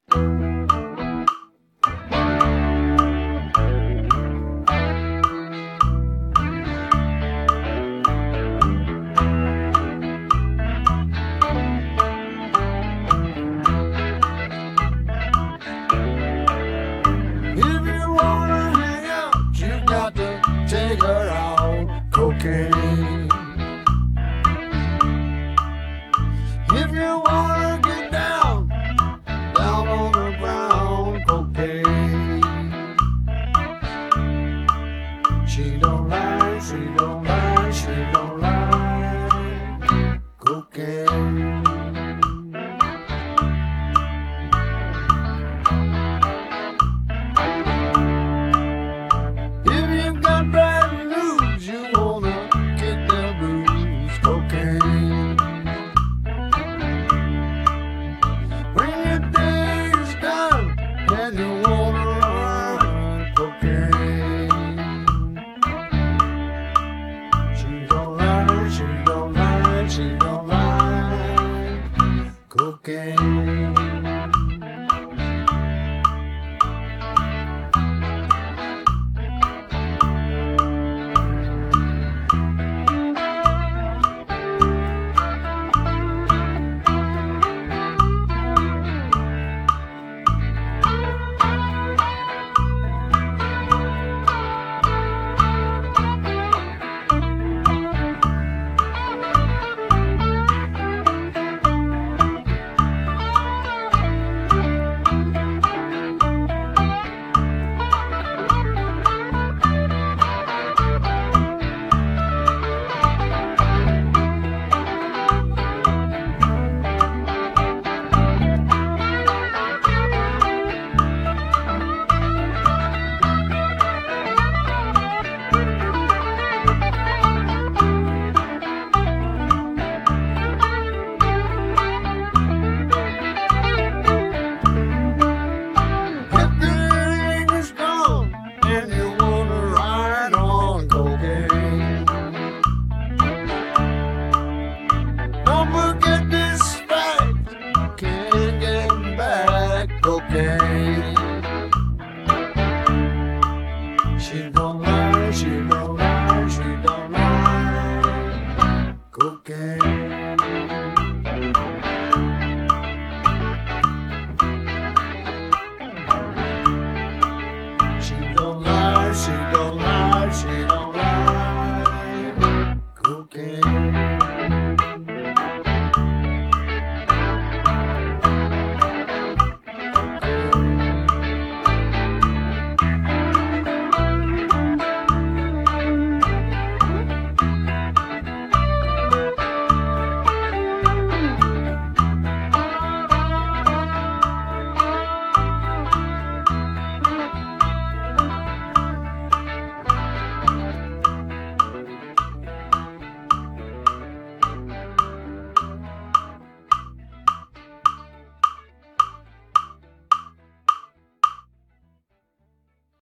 If you wanna hang out, you got to take her out. Cocaine. If you wanna get down, down on the ground. Cocaine. She don't lie, she don't lie, she don't lie. Cocaine. If you got bad news, you wanna get the blues. Cocaine. When your day is done and you wanna run. Cocaine. She don't lie, she don't lie, she don't lie. Cocaine. Cocaine. She don't lie, she don't lie, she don't lie. Cocaine.